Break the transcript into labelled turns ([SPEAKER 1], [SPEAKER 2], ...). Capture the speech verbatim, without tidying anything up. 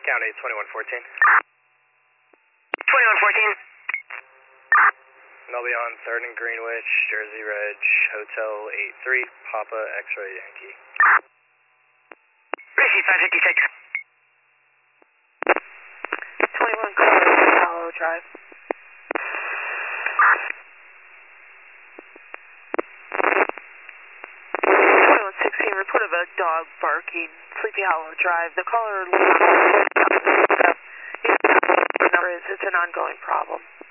[SPEAKER 1] County twenty-one fourteen.
[SPEAKER 2] twenty-one fourteen.
[SPEAKER 1] They'll be on third and Greenwich, Jersey Reg, Hotel eight three, Papa X-Ray Yankee.
[SPEAKER 2] Receive five fifty-six.
[SPEAKER 3] twenty-one Hollow Drive. twenty-one sixteen, report of a dog barking, Sleepy Hollow Drive. The caller, the number is, it's an ongoing problem.